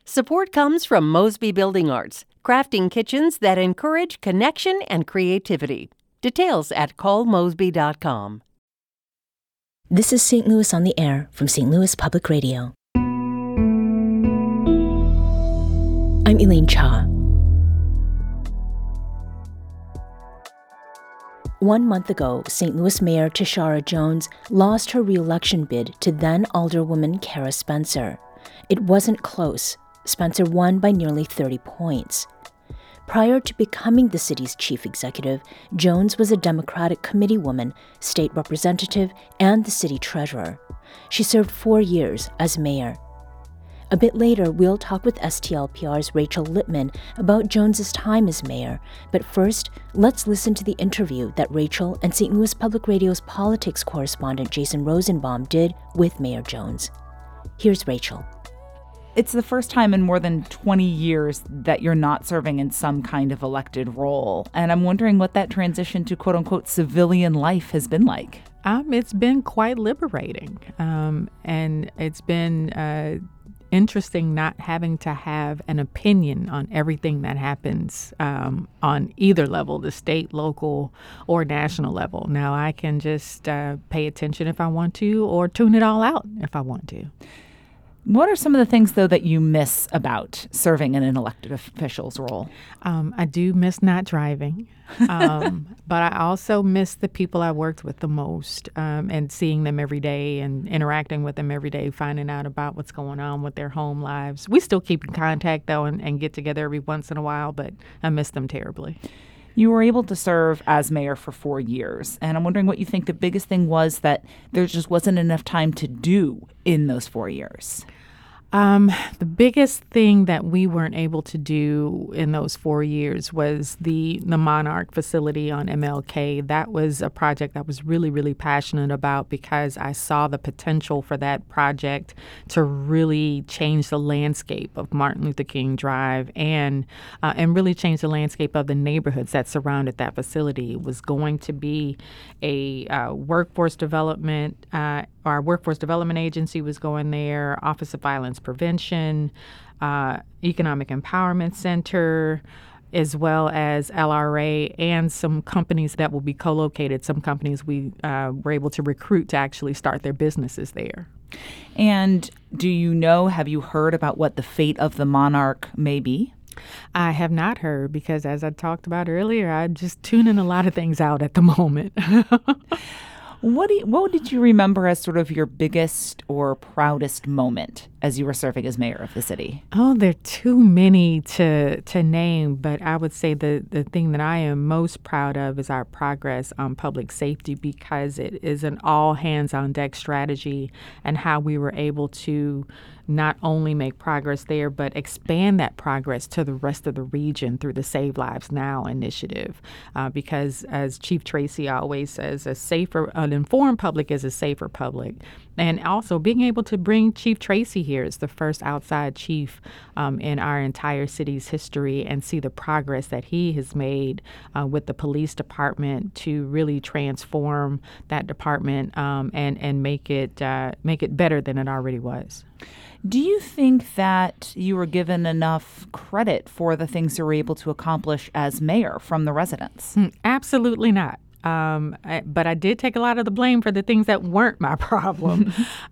Support comes from Mosby Building Arts, crafting kitchens that encourage connection and creativity. Details at callmosby.com. This is St. Louis on the Air from St. Louis Public Radio. I'm Elaine Cha. 1 month ago, St. Louis Mayor Tishaura Jones lost her re-election bid to then Alderwoman Cara Spencer. It wasn't close. Spencer won by nearly 30 points. Prior to becoming the city's chief executive, Jones was a Democratic committeewoman, state representative, and the city treasurer. She served 4 years as mayor. A bit later, we'll talk with STLPR's Rachel Lippman about Jones's time as mayor. But first, let's listen to the interview that Rachel and St. Louis Public Radio's politics correspondent Jason Rosenbaum did with Mayor Jones. Here's Rachel. It's the first time in more than 20 years that you're not serving in some kind of elected role. And I'm wondering what that transition to quote-unquote civilian life has been like. It's been quite liberating. And it's been interesting not having to have an opinion on everything that happens on either level, the state, local, or national level. Now, I can just pay attention if I want to or tune it all out if I want to. What are some of the things, though, that you miss about serving in an elected official's role? I do miss not driving, but I also miss the people I worked with the most and seeing them every day and interacting with them every day, finding out about what's going on with their home lives. We still keep in contact, though, and get together every once in a while, but I miss them terribly. You were able to serve as mayor for 4 years, and I'm wondering what you think the biggest thing was that there just wasn't enough time to do in those 4 years. The biggest thing that we weren't able to do in those 4 years was the Monarch facility on MLK. That was a project I was really, really passionate about because I saw the potential for that project to really change the landscape of Martin Luther King Drive and really change the landscape of the neighborhoods that surrounded that facility. It was going to be a workforce development. Our workforce development agency was going there, Office of Violence Prevention, Economic Empowerment Center, as well as LRA and some companies that will be co-located. Some companies we were able to recruit to actually start their businesses there. And have you heard about what the fate of the Monarch may be? I have not heard because, as I talked about earlier, I'm just tuning a lot of things out at the moment. What did you remember as sort of your biggest or proudest moment as you were serving as mayor of the city? Oh, there are too many to name, but I would say the thing that I am most proud of is our progress on public safety because it is an all hands on deck strategy and how we were able to not only make progress there, but expand that progress to the rest of the region through the Save Lives Now initiative. Because as Chief Tracy always says, an informed public is a safer public. And also being able to bring Chief Tracy here as the first outside chief in our entire city's history and see the progress that he has made with the police department to really transform that department and make it better than it already was. Do you think that you were given enough credit for the things you were able to accomplish as mayor from the residents? Absolutely not. But I did take a lot of the blame for the things that weren't my problem.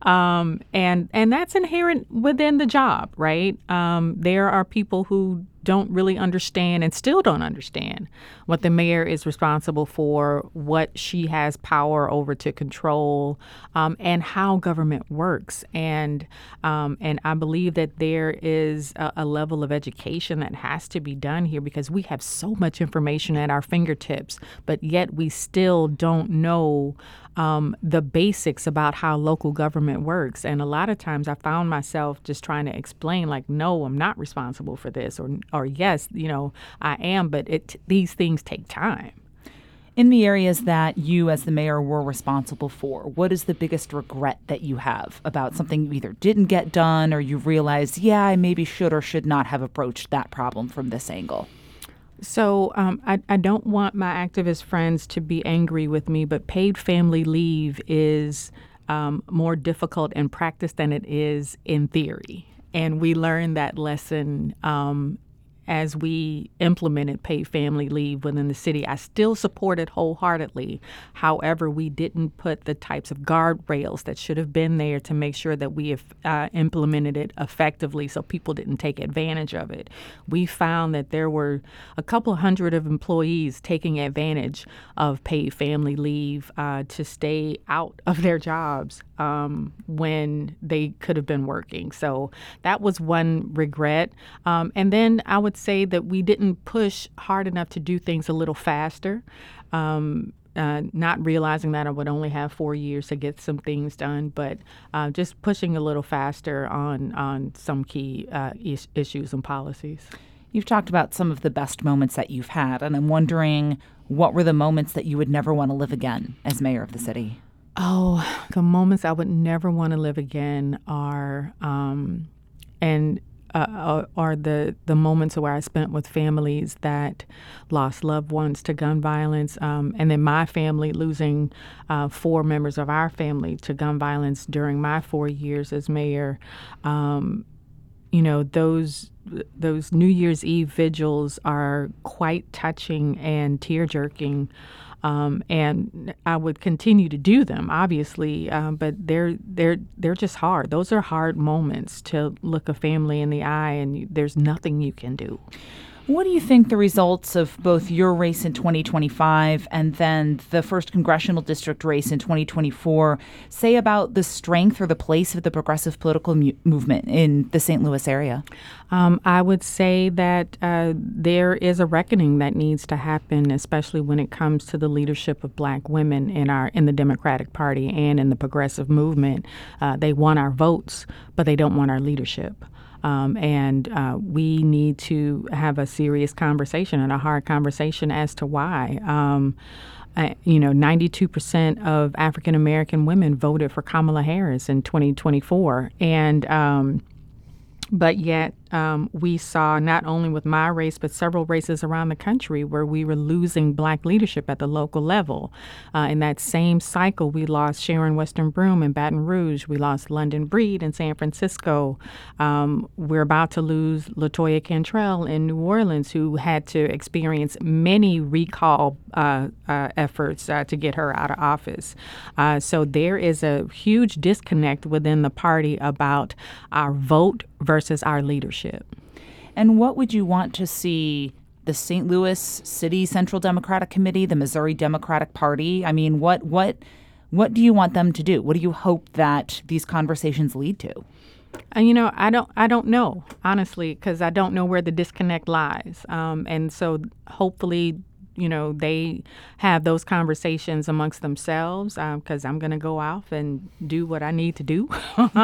And that's inherent within the job, right? There are people who don't really understand and still don't understand what the mayor is responsible for, what she has power over to control, and how government works. And I believe that there is a level of education that has to be done here because we have so much information at our fingertips, but yet we still don't know the basics about how local government works. And a lot of times I found myself just trying to explain, like, no, I'm not responsible for this, or yes, I am, but these things take time. In the areas that you as the mayor were responsible for, what is the biggest regret that you have about something you either didn't get done or you realized, I maybe should or should not have approached that problem from this angle? So I don't want my activist friends to be angry with me, but paid family leave is more difficult in practice than it is in theory. And we learned that lesson as we implemented paid family leave within the city. I still support it wholeheartedly. However, we didn't put the types of guardrails that should have been there to make sure that we have implemented it effectively so people didn't take advantage of it. We found that there were a couple hundred of employees taking advantage of paid family leave to stay out of their jobs when they could have been working. So that was one regret. And then I would say that we didn't push hard enough to do things a little faster, not realizing that I would only have 4 years to get some things done, but just pushing a little faster on some key issues and policies. You've talked about some of the best moments that you've had, and I'm wondering what were the moments that you would never want to live again as mayor of the city? Oh, the moments I would never want to live again are the moments where I spent with families that lost loved ones to gun violence, and then my family losing 4 members of our family to gun violence during my 4 years as mayor. Those New Year's Eve vigils are quite touching and tear-jerking. And I would continue to do them, obviously, but they're just hard. Those are hard moments to look a family in the eye, and there's nothing you can do. What do you think the results of both your race in 2025 and then the first congressional district race in 2024 say about the strength or the place of the progressive political movement in the St. Louis area? I would say that there is a reckoning that needs to happen, especially when it comes to the leadership of Black women in the Democratic Party and in the progressive movement. They want our votes, but they don't want our leadership. And we need to have a serious conversation and a hard conversation as to why. 92% of African American women voted for Kamala Harris in 2024, but yet we saw not only with my race, but several races around the country where we were losing Black leadership at the local level. In that same cycle, we lost Sharon Weston Broome in Baton Rouge. We lost London Breed in San Francisco. We're about to lose LaToya Cantrell in New Orleans, who had to experience many recall efforts to get her out of office. So there is a huge disconnect within the party about our vote versus our leadership. And what would you want to see the St. Louis City Central Democratic Committee, the Missouri Democratic Party? I mean, what do you want them to do? What do you hope that these conversations lead to? I don't know, honestly, because I don't know where the disconnect lies. And so hopefully, they have those conversations amongst themselves, because I'm going to go off and do what I need to do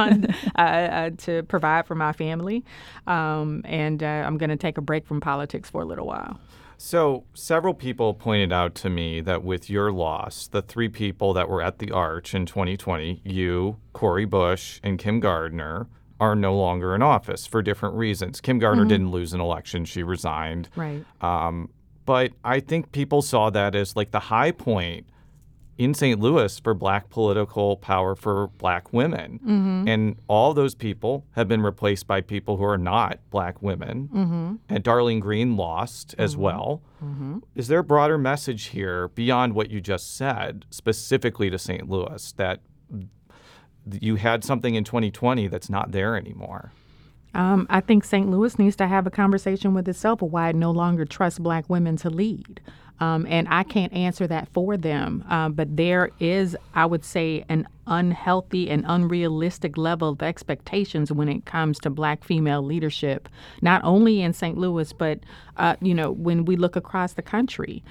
to provide for my family. And I'm going to take a break from politics for a little while. So several people pointed out to me that with your loss, the 3 people that were at the Arch in 2020, you, Cori Bush, and Kim Gardner, are no longer in office for different reasons. Kim Gardner didn't lose an election. She resigned. Right. But I think people saw that as like the high point in St. Louis for Black political power for Black women. Mm-hmm. And all those people have been replaced by people who are not Black women. Mm-hmm. And Darlene Green lost as well. Mm-hmm. Is there a broader message here beyond what you just said, specifically to St. Louis, that you had something in 2020 that's not there anymore? I think St. Louis needs to have a conversation with itself of why it no longer trusts Black women to lead. And I can't answer that for them. But there is, I would say, an unhealthy and unrealistic level of expectations when it comes to Black female leadership, not only in St. Louis, but, when we look across the country.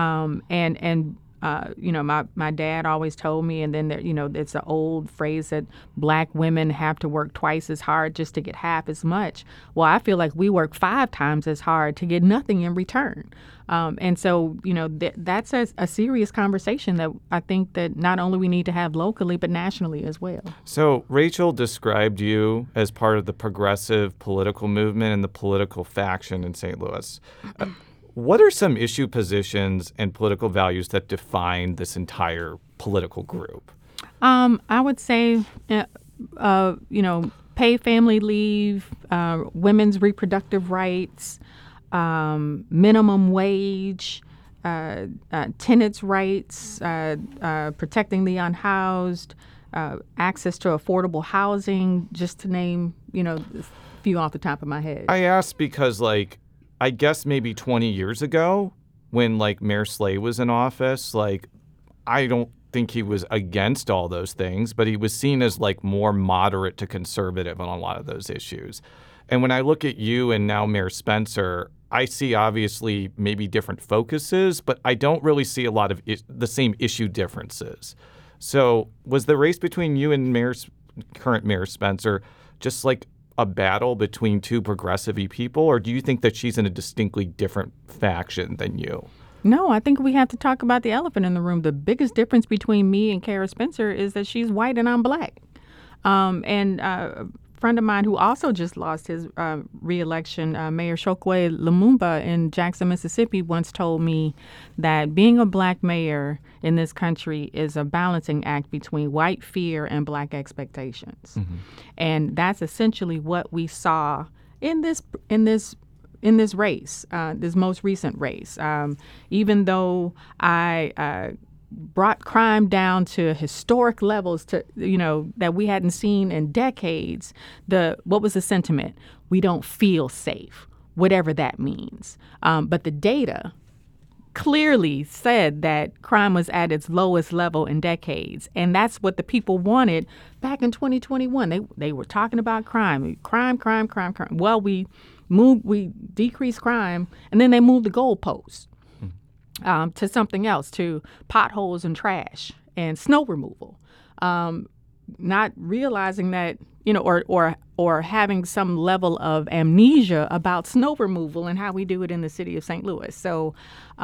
My dad always told me, and then it's an old phrase that Black women have to work twice as hard just to get half as much. Well, I feel like we work 5 times as hard to get nothing in return. And so, that's a serious conversation that I think that not only we need to have locally, but nationally as well. So Rachel described you as part of the progressive political movement and the political faction in St. Louis. What are some issue positions and political values that define this entire political group? I would say, paid family leave, women's reproductive rights, minimum wage, tenants' rights, protecting the unhoused, access to affordable housing, just to name, a few off the top of my head. I asked because, like, I guess maybe 20 years ago when, like, Mayor Slay was in office, like, I don't think he was against all those things, but he was seen as, like, more moderate to conservative on a lot of those issues. And when I look at you and now Mayor Spencer, I see obviously maybe different focuses, but I don't really see a lot of the same issue differences. So was the race between you and current Mayor Spencer just like a battle between two progressive-y people, or do you think that she's in a distinctly different faction than you? No, I think we have to talk about the elephant in the room. The biggest difference between me and Kara Spencer is that she's white and I'm black. A friend of mine who also just lost his re-election, Mayor Chokwe Lumumba in Jackson, Mississippi, once told me that being a black mayor in this country is a balancing act between white fear and black expectations. Mm-hmm. And that's essentially what we saw in this race, this most recent race. Even though I brought crime down to historic levels that we hadn't seen in decades, what was the sentiment? We don't feel safe, whatever that means. But the data clearly said that crime was at its lowest level in decades. And that's what the people wanted back in 2021. They were talking about crime. Well, we decreased crime, and then they moved the goalposts to something else, to potholes and trash and snow removal, not realizing that, or having some level of amnesia about snow removal and how we do it in the city of St. Louis. So,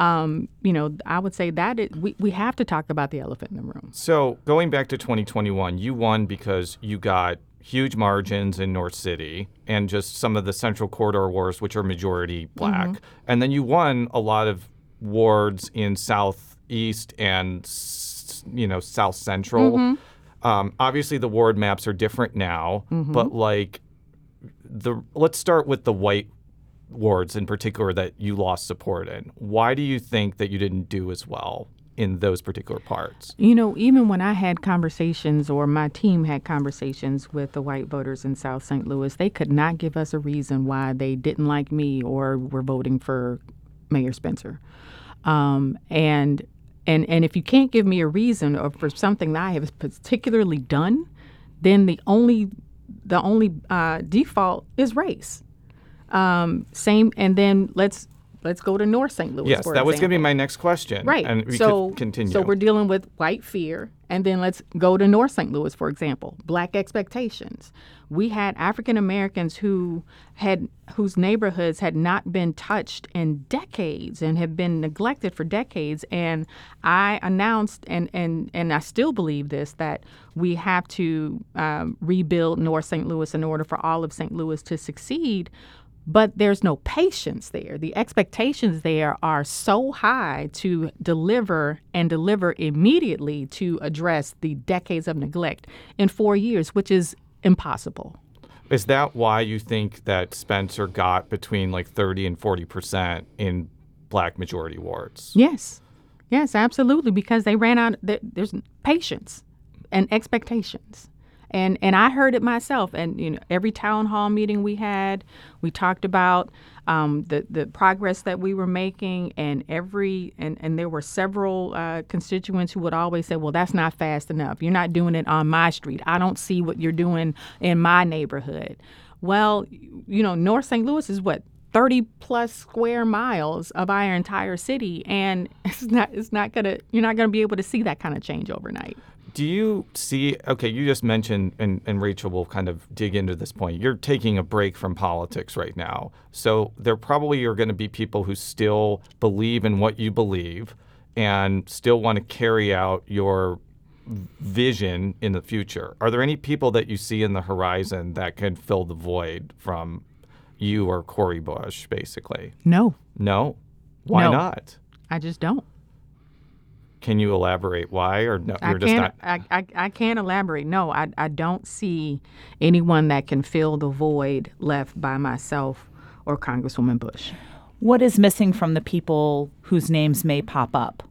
I would say that we have to talk about the elephant in the room. So going back to 2021, you won because you got huge margins in North City and just some of the Central Corridor wards, which are majority black. Mm-hmm. And then you won a lot of wards in Southeast and, South Central. Mm-hmm. Obviously, the ward maps are different now, mm-hmm. but let's start with the white wards in particular that you lost support in. Why do you think that you didn't do as well in those particular parts? Even when I had conversations, or my team had conversations with the white voters in South St. Louis, they could not give us a reason why they didn't like me or were voting for Mayor Spencer. And if you can't give me a reason or for something that I have particularly done, then the only default is race. And then let's go to North St. Louis. Yes, that was going to be my next question. Right. And we could continue. So we're dealing with white fear, and then let's go to North St. Louis, for example. Black expectations. We had African Americans whose neighborhoods had not been touched in decades and had been neglected for decades. And I announced, and I still believe this, that we have to rebuild North St. Louis in order for all of St. Louis to succeed. But there's no patience there. The expectations there are so high to deliver immediately to address the decades of neglect in 4 years, which is impossible. Is that why you think that Spencer got between 30 and 40% in black majority wards? Yes, absolutely, because they ran out. There's patience and expectations. And I heard it myself. And every town hall meeting we had, we talked about the progress that we were making, and there were several constituents who would always say, well, that's not fast enough. You're not doing it on my street. I don't see what you're doing in my neighborhood. Well, North St. Louis is 30 plus square miles of our entire city, and you're not gonna be able to see that kind of change overnight. Do you see, you just mentioned, and Rachel will kind of dig into this point, you're taking a break from politics right now. So there probably are going to be people who still believe in what you believe and still want to carry out your vision in the future. Are there any people that you see in the horizon that could fill the void from you or Cori Bush, basically? No. No? Why not? I just don't. can you elaborate why? Or no, I you're just can't. not. I can't elaborate. No, I don't see anyone that can fill the void left by myself or Congresswoman Bush. What is missing from the people whose names may pop up?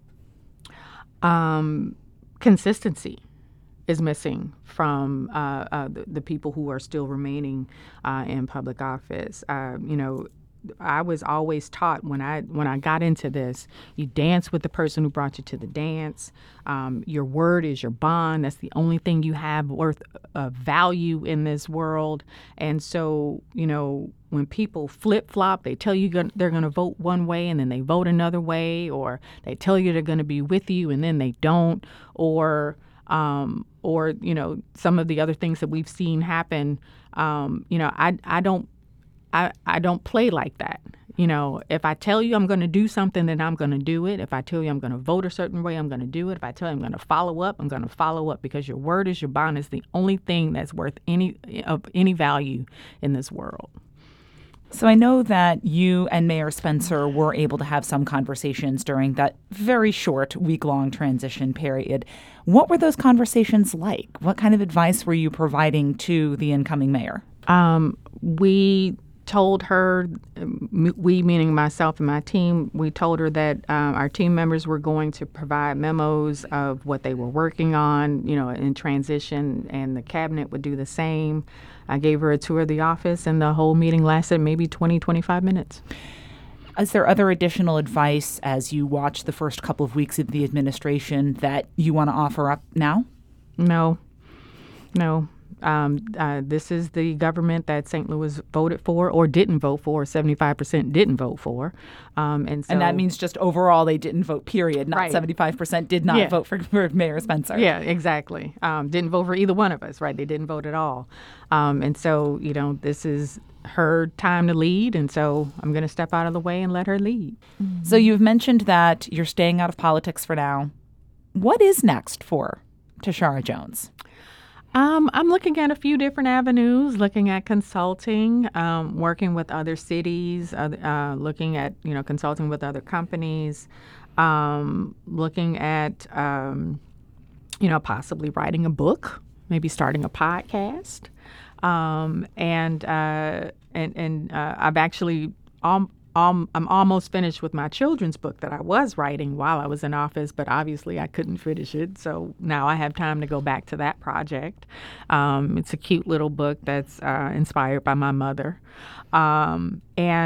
Consistency is missing from the people who are still remaining in public office. I was always taught when I got into this, you dance with the person who brought you to the dance. Your word is your bond. That's the only thing you have worth value in this world. And so, when people flip-flop, they tell you they're going to vote one way and then they vote another way, or they tell you they're going to be with you and then they don't, or some of the other things that we've seen happen. I don't play like that. If I tell you I'm going to do something, then I'm going to do it. If I tell you I'm going to vote a certain way, I'm going to do it. If I tell you I'm going to follow up, I'm going to follow up, because your word is your bond. Is the only thing that's worth any value in this world. So I know that you and Mayor Spencer were able to have some conversations during that very short week-long transition period. What were those conversations like? What kind of advice were you providing to the incoming mayor? We told her, we meaning myself and my team, we told her that our team members were going to provide memos of what they were working on, in transition, and the cabinet would do the same. I gave her a tour of the office, and the whole meeting lasted maybe 20, 25 minutes. Is there other additional advice as you watch the first couple of weeks of the administration that you want to offer up now? No. This is the government that St. Louis voted for or didn't vote for. 75% didn't vote for. And that means just overall they didn't vote, period. Not right. 75% did not vote for Mayor Spencer. Yeah, exactly. Didn't vote for either one of us, right? They didn't vote at all. And so, this is her time to lead. And so I'm going to step out of the way and let her lead. Mm-hmm. So you've mentioned that you're staying out of politics for now. What is next for Tishaura Jones? I'm looking at a few different avenues, looking at consulting, working with other cities, looking at, consulting with other companies, looking at, possibly writing a book, maybe starting a podcast. And I've actually I'm almost finished with my children's book that I was writing while I was in office, but obviously I couldn't finish it. So now I have time to go back to that project. It's a cute little book that's inspired by my mother. And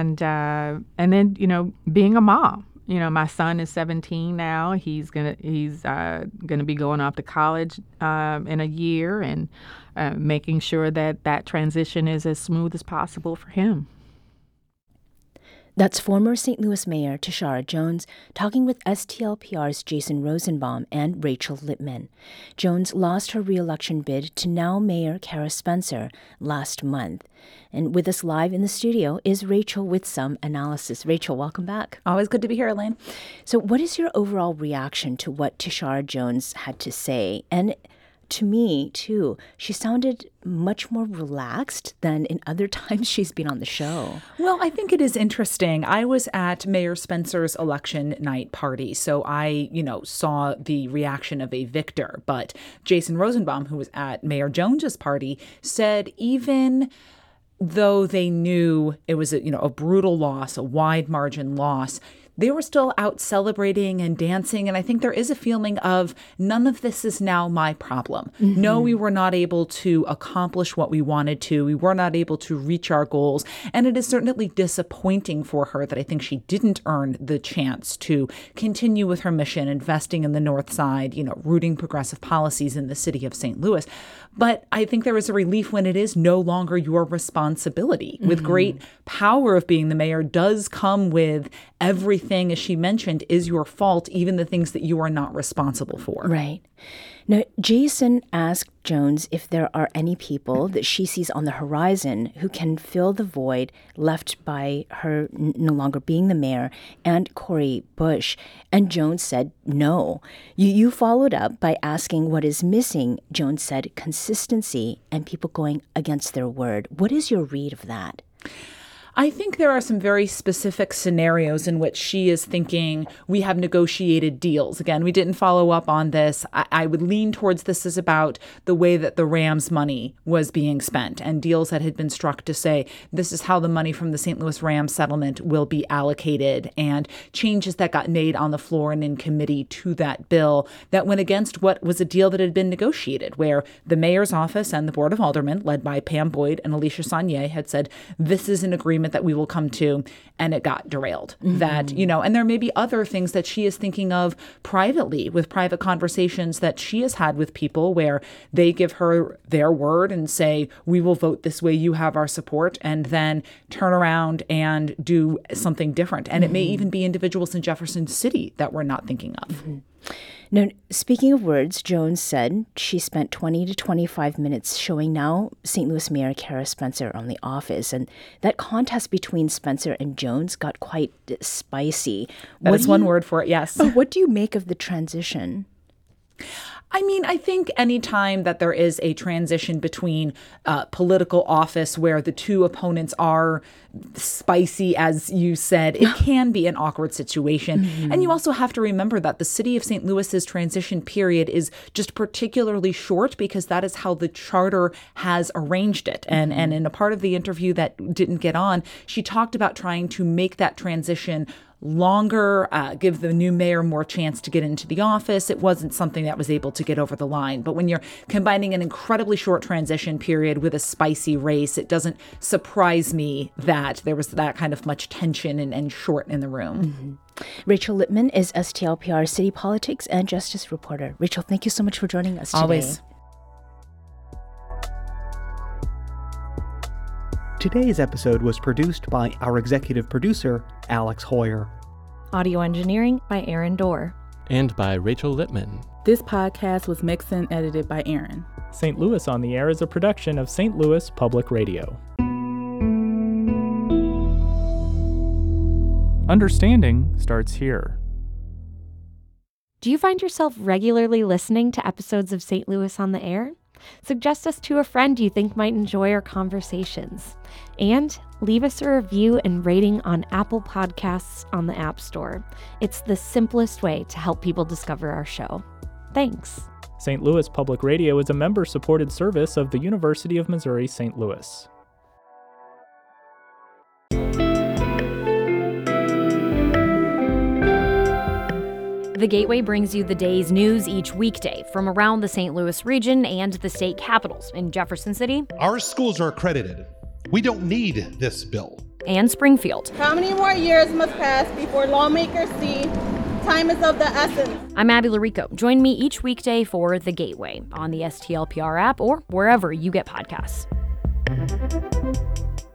then, being a mom. My son is 17 now. He's gonna be going off to college in a year, and making sure that transition is as smooth as possible for him. That's former St. Louis Mayor Tishaura Jones talking with STLPR's Jason Rosenbaum and Rachel Lippman. Jones lost her re-election bid to now Mayor Cara Spencer last month. And with us live in the studio is Rachel with some analysis. Rachel, welcome back. Always good to be here, Elaine. So what is your overall reaction to what Tishaura Jones had to say? And to me, too, she sounded much more relaxed than in other times she's been on the show. Well, I think it is interesting. I was at Mayor Spencer's election night party, so I, saw the reaction of a victor. But Jason Rosenbaum, who was at Mayor Jones's party, said even though they knew it was a brutal loss, a wide margin loss, they were still out celebrating and dancing. And I think there is a feeling of none of this is now my problem. Mm-hmm. No, we were not able to accomplish what we wanted to. We were not able to reach our goals. And it is certainly disappointing for her that I think she didn't earn the chance to continue with her mission, investing in the North Side, rooting progressive policies in the city of St. Louis. But I think there is a relief when it is no longer your responsibility. Mm-hmm. With great power of being the mayor does come with everything, as she mentioned, is your fault, even the things that you are not responsible for. Right. Now, Jason asked Jones if there are any people that she sees on the horizon who can fill the void left by her no longer being the mayor and Cori Bush. And Jones said no. You followed up by asking what is missing. Jones said consistency and people going against their word. What is your read of that? I think there are some very specific scenarios in which she is thinking we have negotiated deals. Again, we didn't follow up on this. I would lean towards this is about the way that the Rams money was being spent and deals that had been struck to say this is how the money from the St. Louis Rams settlement will be allocated, and changes that got made on the floor and in committee to that bill that went against what was a deal that had been negotiated, where the mayor's office and the Board of Aldermen, led by Pam Boyd and Alicia Saunier, had said this is an agreement that we will come to, and it got derailed. That, and there may be other things that she is thinking of privately, with private conversations that she has had with people where they give her their word and say, we will vote this way, you have our support, and then turn around and do something different. And it may even be individuals in Jefferson City that we're not thinking of. Now, speaking of words, Jones said she spent 20 to 25 minutes showing now St. Louis Mayor Kara Spencer on The Office, and that contest between Spencer and Jones got quite spicy. That is one word for it, yes. What do you make of the transition? I mean, I think any time that there is a transition between political office where the two opponents are spicy, as you said, it can be an awkward situation. And you also have to remember that the city of St. Louis's transition period is just particularly short because that is how the charter has arranged it. And in a part of the interview that didn't get on, she talked about trying to make that transition longer, give the new mayor more chance to get into the office. It wasn't something that was able to get over the line. But when you're combining an incredibly short transition period with a spicy race, it doesn't surprise me that there was that kind of much tension and short in the room. Rachel Lippman is STLPR City Politics and Justice reporter. Rachel, thank you so much for joining us today. Always. Today's episode was produced by our executive producer, Alex Hoyer. Audio engineering by Aaron Dorr. And by Rachel Lippman. This podcast was mixed and edited by Aaron. St. Louis on the Air is a production of St. Louis Public Radio. Understanding starts here. Do you find yourself regularly listening to episodes of St. Louis on the Air? Suggest us to a friend you think might enjoy our conversations. And leave us a review and rating on Apple Podcasts on the App Store. It's the simplest way to help people discover our show. Thanks. St. Louis Public Radio is a member-supported service of the University of Missouri St. Louis. The Gateway brings you the day's news each weekday from around the St. Louis region and the state capitals in Jefferson City. Our schools are accredited. We don't need this bill. And Springfield. How many more years must pass before lawmakers see time is of the essence? I'm Abby Larico. Join me each weekday for The Gateway on the STLPR app or wherever you get podcasts.